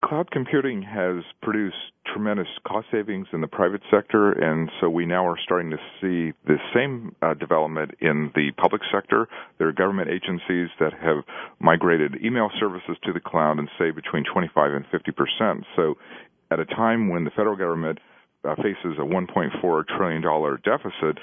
Cloud computing has produced tremendous cost savings in the private sector, and so we now are starting to see the same development in the public sector. There are government agencies that have migrated email services to the cloud and saved between 25 and 50%. So at a time when the federal government faces a $1.4 trillion deficit,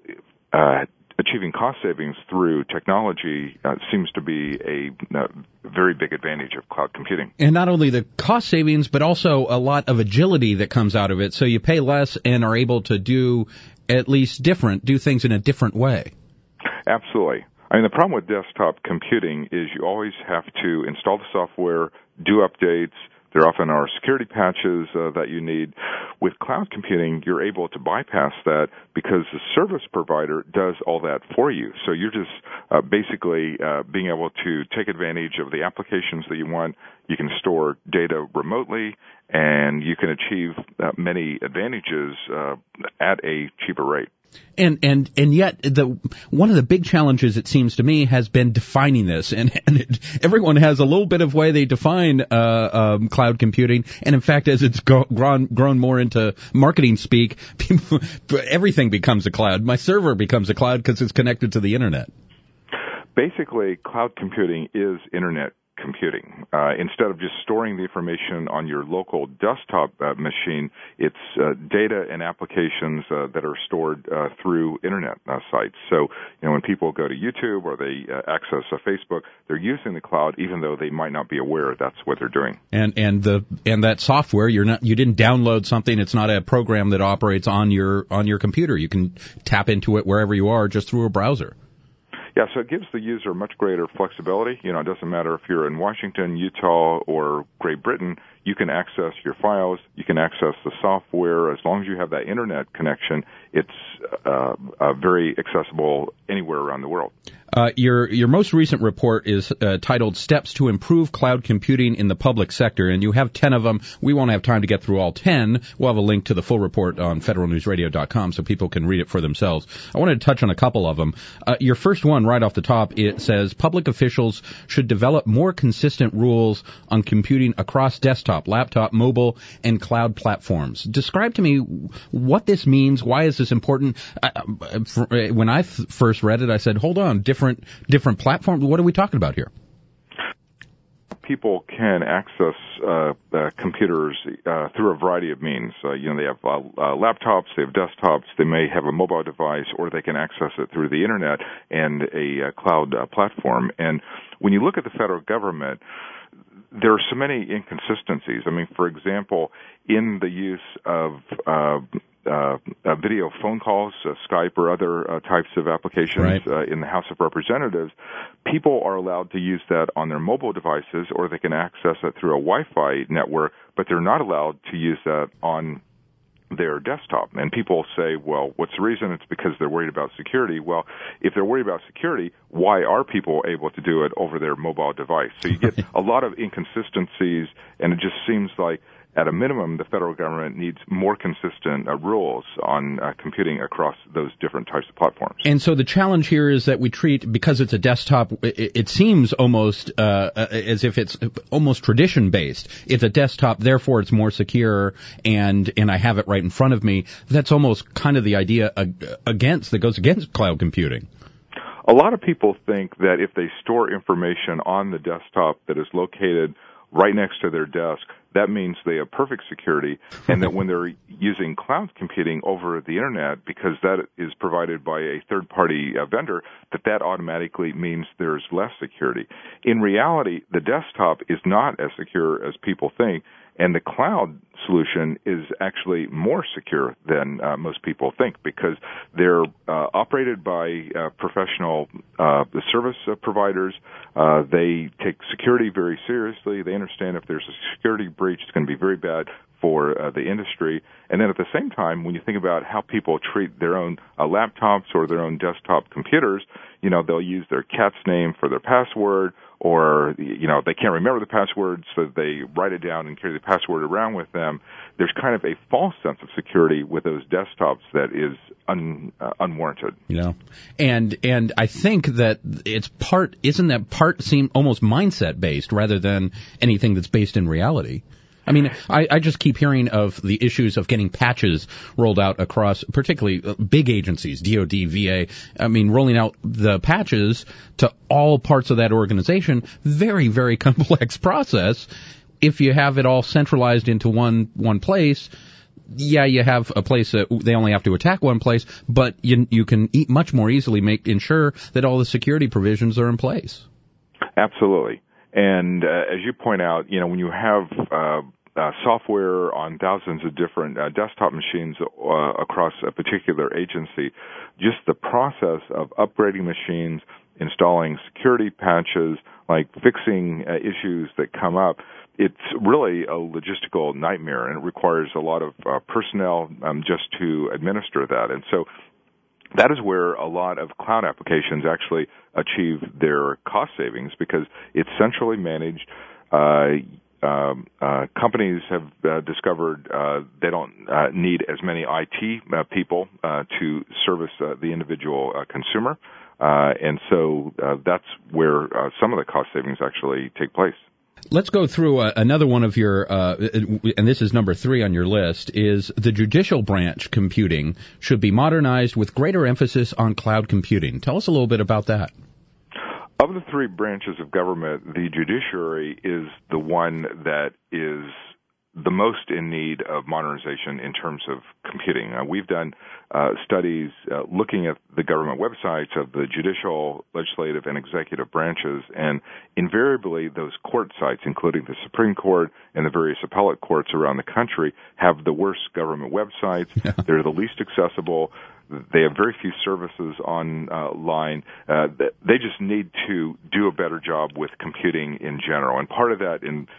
achieving cost savings through technology seems to be a very big advantage of cloud computing. And not only the cost savings, but also a lot of agility that comes out of it. So you pay less and are able to do things in a different way. Absolutely. I mean, the problem with desktop computing is you always have to install the software, do updates. There often are security patches that you need. With cloud computing, you're able to bypass that because the service provider does all that for you. So you're just basically being able to take advantage of the applications that you want. You can store data remotely, and you can achieve many advantages at a cheaper rate. And yet one of the big challenges, it seems to me, has been defining this. Everyone has a little bit of way they define cloud computing. And in fact, as it's grown more into marketing speak, everything becomes a cloud. My server becomes a cloud because it's connected to the internet. Basically, cloud computing is internet computing. Instead of just storing the information on your local desktop machine, it's data and applications that are stored through internet sites. So, when people go to YouTube or they access Facebook, they're using the cloud even though they might not be aware that's what they're doing. And that software, you didn't download something. It's not a program that operates on your computer. You can tap into it wherever you are just through a browser. Yeah, so it gives the user much greater flexibility. It doesn't matter if you're in Washington, Utah, or Great Britain. You can access your files. You can access the software. As long as you have that internet connection, it's very accessible anywhere around the world. Your most recent report is titled Steps to Improve Cloud Computing in the Public Sector, and you have 10 of them. We won't have time to get through all 10. We'll have a link to the full report on federalnewsradio.com so people can read it for themselves. I wanted to touch on a couple of them. Your first one, right off the top, it says public officials should develop more consistent rules on computing across desktop, laptop, mobile, and cloud platforms. Describe to me what this means. Why is this important? When I first read it, I said, hold on, different platforms. What are we talking about here? People can access computers through a variety of means. They have laptops, they have desktops, they may have a mobile device, or they can access it through the internet and a cloud platform. And when you look at the federal government, there are so many inconsistencies. I mean, for example, in the use of video phone calls, Skype or other types of applications in the House of Representatives, people are allowed to use that on their mobile devices, or they can access it through a Wi-Fi network, but they're not allowed to use that on their desktop. And people say, well, what's the reason? It's because they're worried about security. Well, if they're worried about security, why are people able to do it over their mobile device? So you get a lot of inconsistencies, and it just seems like at a minimum, the federal government needs more consistent rules on computing across those different types of platforms. And so the challenge here is that we treat, because it's a desktop, it seems almost as if it's almost tradition-based. It's a desktop, therefore it's more secure, and I have it right in front of me. That's almost kind of the idea that goes against cloud computing. A lot of people think that if they store information on the desktop that is located right next to their desk, that means they have perfect security, and that when they're using cloud computing over the internet, because that is provided by a third-party vendor, that automatically means there's less security. In reality, the desktop is not as secure as people think, and the cloud solution is actually more secure than most people think, because they're operated by professional service providers. They take security very seriously. They understand if there's a security breach, it's going to be very bad for the industry. And then at the same time, when you think about how people treat their own laptops or their own desktop computers, they'll use their cat's name for their password, or, they can't remember the password, so they write it down and carry the password around with them. There's kind of a false sense of security with those desktops that is unwarranted. And I think that seem almost mindset based rather than anything that's based in reality. I mean, I just keep hearing of the issues of getting patches rolled out across, particularly big agencies, DOD, VA. I mean, rolling out the patches to all parts of that organization, very, very complex process. If you have it all centralized into one place, yeah, you have a place that they only have to attack one place, but you can much more easily ensure that all the security provisions are in place. Absolutely. And as you point out, when you have software on thousands of different desktop machines across a particular agency, just the process of upgrading machines, installing security patches, like fixing issues that come up, it's really a logistical nightmare, and it requires a lot of personnel just to administer that. And so that is where a lot of cloud applications actually achieve their cost savings, because it's centrally managed. Companies have discovered they don't need as many IT people to service the individual consumer, and so that's where some of the cost savings actually take place. Let's go through another one of your, and this is number 3 on your list, is the judicial branch computing should be modernized with greater emphasis on cloud computing. Tell us a little bit about that. Of the 3 branches of government, the judiciary is the one that is the most in need of modernization in terms of computing. We've done studies looking at the government websites of the judicial, legislative, and executive branches, and invariably those court sites, including the Supreme Court and the various appellate courts around the country, have the worst government websites. Yeah. They're the least accessible. They have very few services online. They just need to do a better job with computing in general. And part of that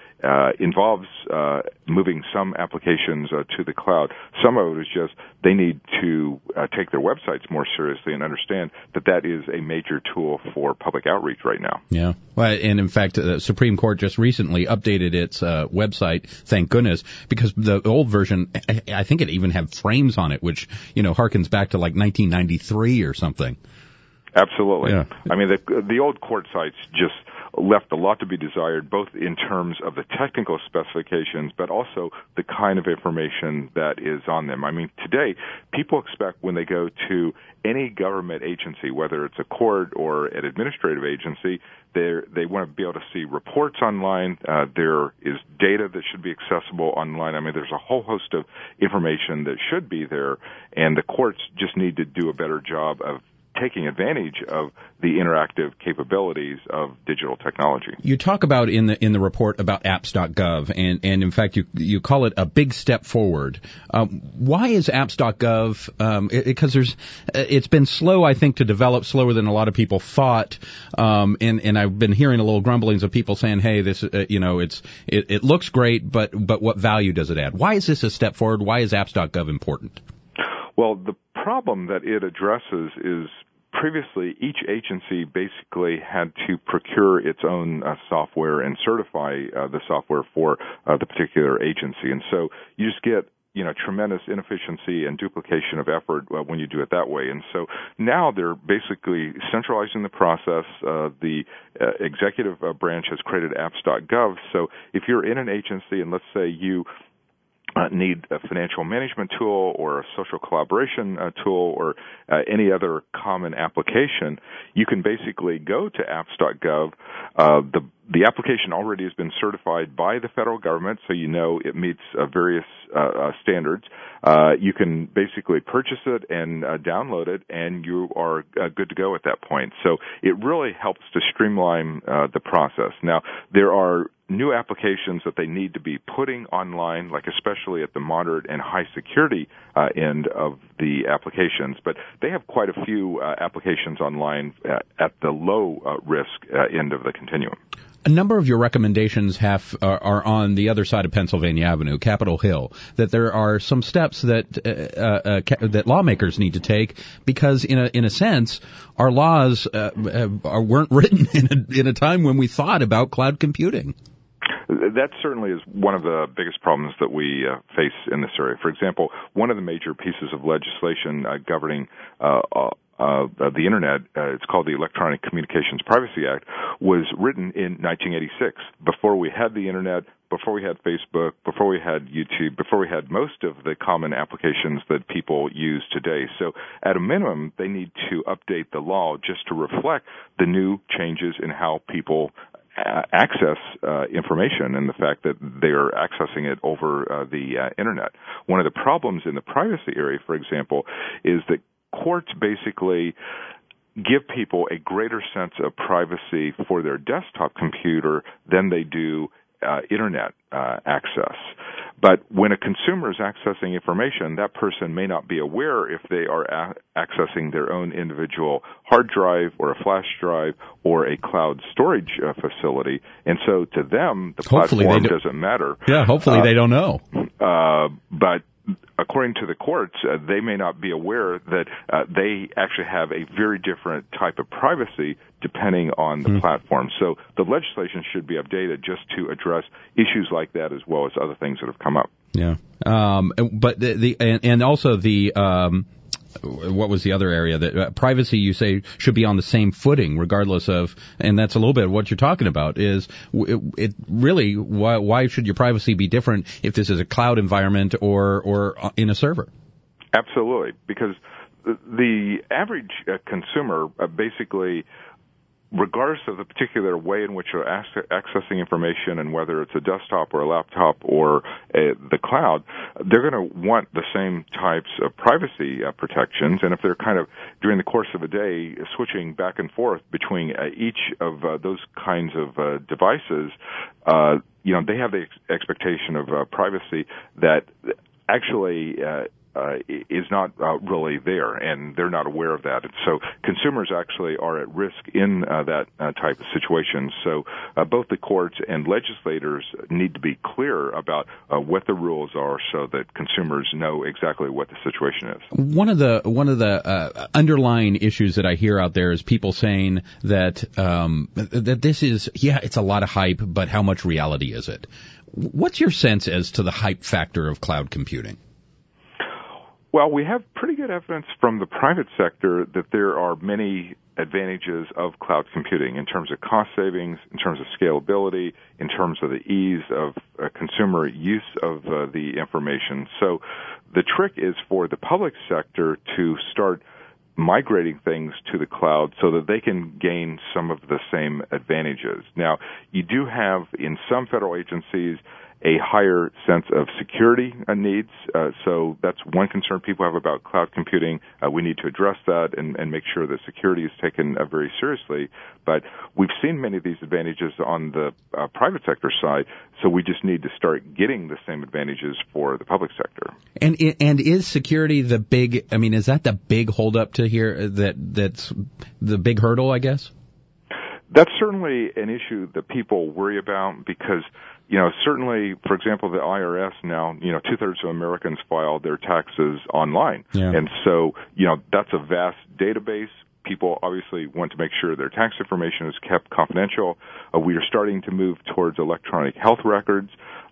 involves moving some applications to the cloud. Some of it is just they need to take their websites more seriously and understand that that is a major tool for public outreach right now. Yeah. Well, and in fact, the Supreme Court just recently updated its website, thank goodness, because the old version, I think it even had frames on it, which, harkens back to like 1993 or something. Absolutely. Yeah. I mean, the old court sites just left a lot to be desired, both in terms of the technical specifications, but also the kind of information that is on them. I mean, today, people expect when they go to any government agency, whether it's a court or an administrative agency, they want to be able to see reports online. There is data that should be accessible online. I mean, there's a whole host of information that should be there, and the courts just need to do a better job of taking advantage of the interactive capabilities of digital technology. You talk about in the report about apps.gov, and in fact you call it a big step forward. Why is apps.gov? Because it's been slow, I think, to develop, slower than a lot of people thought. And I've been hearing a little grumblings of people saying, "Hey, this it looks great, but what value does it add?" Why is this a step forward? Why is apps.gov important? Well, the problem that it addresses is previously each agency basically had to procure its own software and certify the software for the particular agency. And so you just get tremendous inefficiency and duplication of effort when you do it that way. And so now they're basically centralizing the process. The executive branch has created apps.gov. So if you're in an agency and let's say you need a financial management tool or a social collaboration tool or any other common application, you can basically go to apps.gov. The application already has been certified by the federal government, so it meets various standards. You can basically purchase it and download it, and you are good to go at that point. So it really helps to streamline the process. Now, there are new applications that they need to be putting online, like especially at the moderate and high security end of the applications, but they have quite a few applications online at the low risk end of the continuum. A number of your recommendations are on the other side of Pennsylvania Avenue, Capitol Hill, that there are some steps that lawmakers need to take because, in a sense, our laws weren't written in a time when we thought about cloud computing. That certainly is one of the biggest problems that we face in this area. For example, one of the major pieces of legislation governing the Internet, it's called the Electronic Communications Privacy Act, was written in 1986, before we had the Internet, before we had Facebook, before we had YouTube, before we had most of the common applications that people use today. So at a minimum, they need to update the law just to reflect the new changes in how people access information and the fact that they are accessing it over the Internet. One of the problems in the privacy area, for example, is that courts basically give people a greater sense of privacy for their desktop computer than they do Internet access. But when a consumer is accessing information, that person may not be aware if they are accessing their own individual hard drive or a flash drive or a cloud storage facility. And so to them, the platform doesn't matter. Yeah, hopefully they don't know. But according to the courts, they may not be aware that they actually have a very different type of privacy depending on the platform. So the legislation should be updated just to address issues like that as well as other things that have come up. Yeah. But and also the what was the other area that privacy you say should be on the same footing regardless of, and that's a little bit of what you're talking about is it really why should your privacy be different if this is a cloud environment or in a server? Absolutely, because the average consumer basically, regardless of the particular way in which you're accessing information and whether it's a desktop or a laptop or the cloud, they're going to want the same types of privacy protections. And if they're kind of, during the course of a day, switching back and forth between each of those kinds of devices, they have the expectation of privacy that actually is not really there, and they're not aware of that. And so consumers actually are at risk in that type of situation. So both the courts and legislators need to be clear about what the rules are so that consumers know exactly what the situation is. One of the underlying issues that I hear out there is people saying that that this is, it's a lot of hype, but how much reality is it? What's your sense as to the hype factor of cloud computing? Well, we have pretty good evidence from the private sector that there are many advantages of cloud computing in terms of cost savings, in terms of scalability, in terms of the ease of consumer use of the information. So the trick is for the public sector to start migrating things to the cloud so that they can gain some of the same advantages. Now, you do have in some federal agencies a higher sense of security needs. So that's one concern people have about cloud computing. We need to address that and make sure that security is taken very seriously. But we've seen many of these advantages on the private sector side, so we just need to start getting the same advantages for the public sector. And is security the big, is that the big holdup to here, that's the big hurdle, I guess? That's certainly an issue that people worry about because, certainly, for example, the IRS now, 2/3 of Americans file their taxes online. Yeah. And so, that's a vast database. People obviously want to make sure their tax information is kept confidential. We are starting to move towards electronic health records.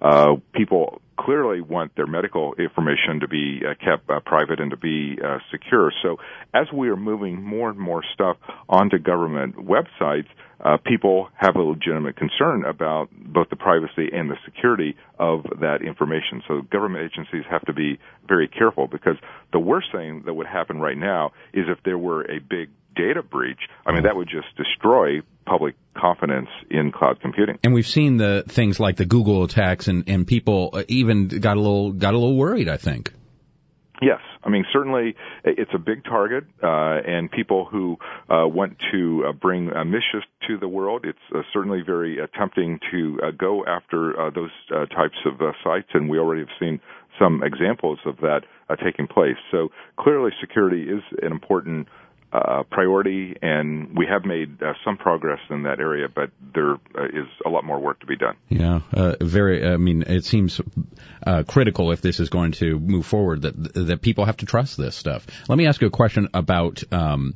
People clearly want their medical information to be kept private and to be secure. So as we are moving more and more stuff onto government websites, people have a legitimate concern about both the privacy and the security of that information. So government agencies have to be very careful because the worst thing that would happen right now is if there were a big data breach. That would just destroy public confidence in cloud computing. And we've seen the things like the Google attacks, and people even got a little worried, I think. Yes. Certainly it's a big target, and people who want to bring mischief to the world, it's certainly very tempting to go after those types of sites, and we already have seen some examples of that taking place. So clearly security is an important priority, and we have made some progress in that area, but there is a lot more work to be done. Yeah, it seems critical if this is going to move forward that people have to trust this stuff. Let me ask you a question about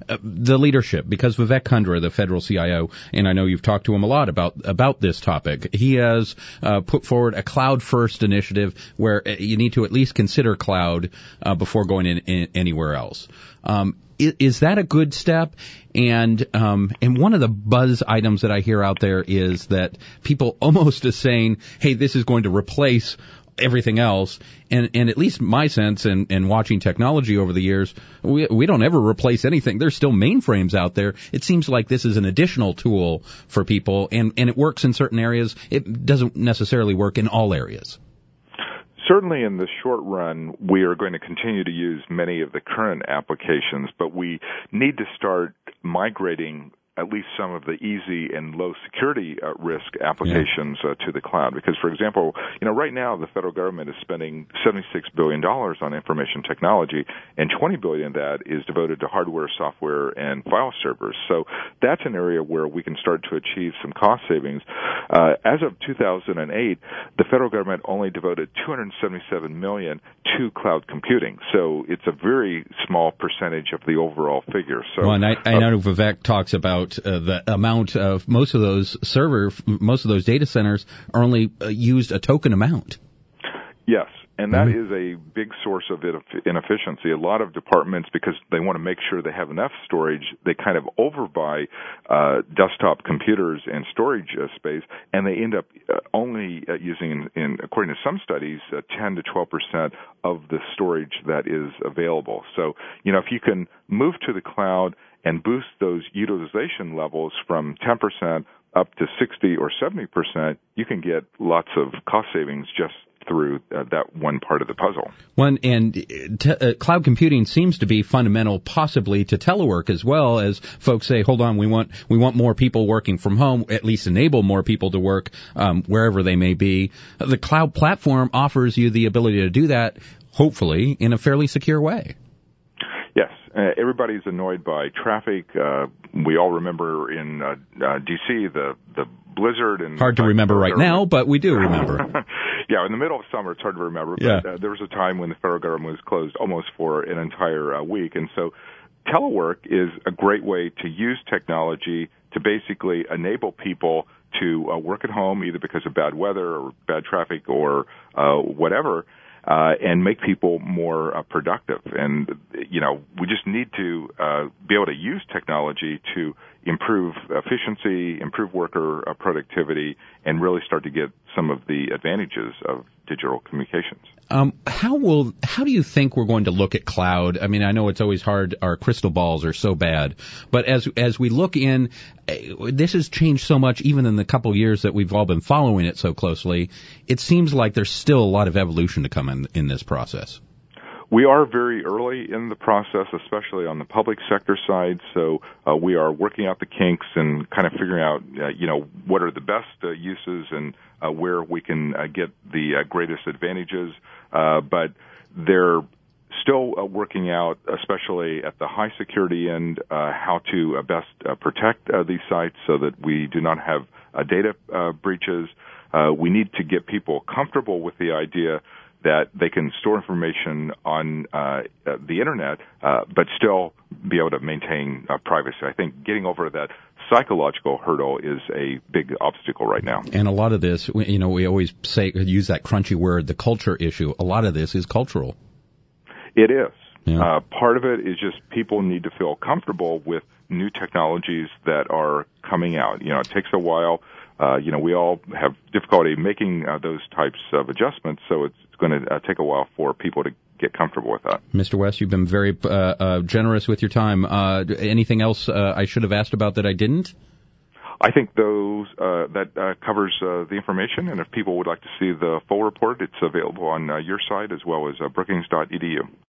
the leadership, because Vivek Kundra, the federal CIO, and I know you've talked to him a lot about this topic, he has put forward a cloud-first initiative where you need to at least consider cloud before going in anywhere else. Is that a good step? And one of the buzz items that I hear out there is that people almost are saying, hey, this is going to replace everything else. And at least my sense and watching technology over the years, we don't ever replace anything. There's still mainframes out there. It seems like this is an additional tool for people, and it works in certain areas. It doesn't necessarily work in all areas. Certainly in the short run, we are going to continue to use many of the current applications, but we need to start migrating at least some of the easy and low security risk applications to the cloud. Because, for example, right now the federal government is spending $76 billion on information technology, and $20 billion of that is devoted to hardware, software, and file servers. So that's an area where we can start to achieve some cost savings. As of 2008, the federal government only devoted $277 million to cloud computing. So it's a very small percentage of the overall figure. So, well, and I know Vivek talks about the amount of most of those data centers are only used a token amount. Yes, and that is a big source of inefficiency. A lot of departments, because they want to make sure they have enough storage, they kind of overbuy desktop computers and storage space, and they end up only using, according to some studies, 10 to 12% of the storage that is available. So, if you can move to the cloud and boost those utilization levels from 10% up to 60 or 70%, you can get lots of cost savings just through that one part of the puzzle. Cloud computing seems to be fundamental possibly to telework as well, as folks say, hold on, we want more people working from home, at least enable more people to work wherever they may be. The cloud platform offers you the ability to do that, hopefully, in a fairly secure way. Yes. Everybody's annoyed by traffic. We all remember in D.C. the blizzard. And hard to remember right now, but we do remember. Yeah, in the middle of summer, it's hard to remember. But there was a time when the federal government was closed almost for an entire week. And so telework is a great way to use technology to basically enable people to work at home, either because of bad weather or bad traffic or whatever, and make people more productive. And, we just need to be able to use technology to improve efficiency, improve worker productivity, and really start to get some of the advantages of digital communications. How do you think we're going to look at cloud? I mean, I know it's always hard. Our crystal balls are so bad. But as we look in, this has changed so much, even in the couple of years that we've all been following it so closely. It seems like there's still a lot of evolution to come in this process. We are very early in the process, especially on the public sector side. So we are working out the kinks and kind of figuring out, what are the best uses and where we can get the greatest advantages. But they're still working out, especially at the high security end, how to best protect these sites so that we do not have data breaches. We need to get people comfortable with the idea that they can store information on the internet, but still be able to maintain privacy. I think getting over that psychological hurdle is a big obstacle right now. And a lot of this, we always use that crunchy word, the culture issue. A lot of this is cultural. It is. Yeah. Part of it is just people need to feel comfortable with new technologies that are coming out. It takes a while. We all have difficulty making those types of adjustments, so it's going to take a while for people to get comfortable with that. Mr. West, you've been very generous with your time. Anything else I should have asked about that I didn't? I think that covers the information, and if people would like to see the full report, it's available on your site as well as brookings.edu.